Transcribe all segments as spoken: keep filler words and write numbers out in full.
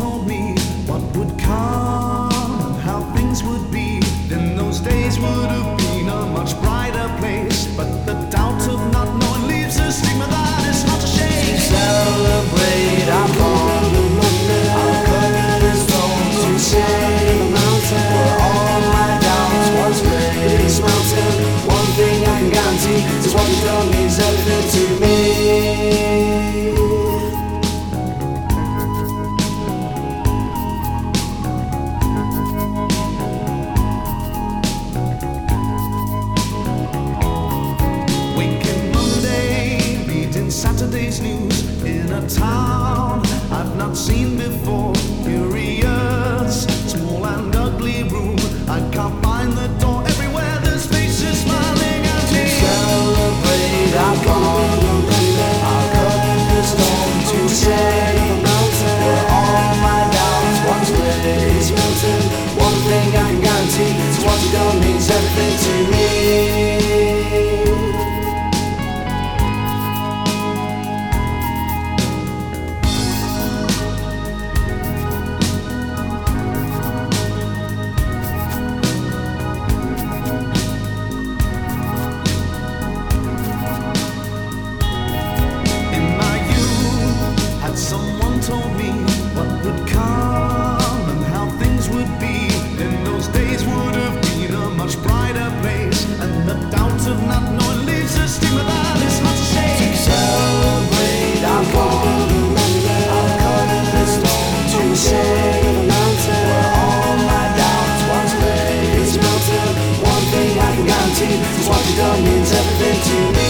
told me what would come and how things would be, then those days would have been a much brighter place. But the doubt of not knowing leaves a stigma that is hard to shake. To celebrate, I'm gonna I'll cut the stone to shade the mountain where all my doubts once lay. This mountain, one thing I can guarantee is what you've done means everything to me. Saturday's news in a town I've not seen before. Curious, small and ugly room. I can't find the door. Everywhere there's faces smiling at me. Celebrate, I'm gonna I'll cut the stone to shade the mountain where all my doubts once lay. This mountain, one thing I can guarantee is what you done means everything to me. Someone told me what would come and how things would be, then those days would have been a much brighter place. And the doubt of not knowing leaves a stigma that is hard to shake. To celebrate, I'm gonna I'll cut the stone to shade the mountain where all my doubts once lay. This mountain, one thing I can guarantee is what you've done means everything to me.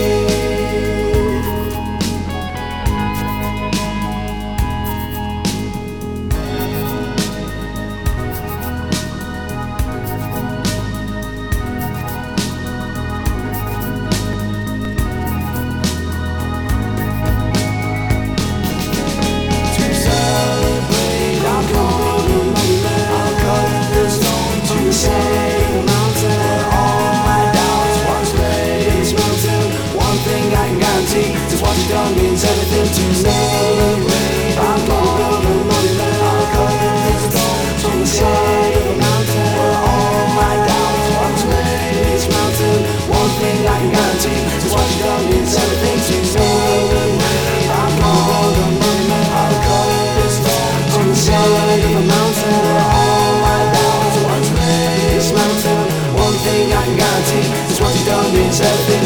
Just what you've done means everything to me. I'm gonna I'll cut the stone to shade the mountain where all my doubts once lay. This mountain, one thing I can guarantee is what you've done means everything to me. I'm gonna I'll cut the stone to shade the mountain where all my doubts once lay. This mountain, one thing I can guarantee is what you've done means everything.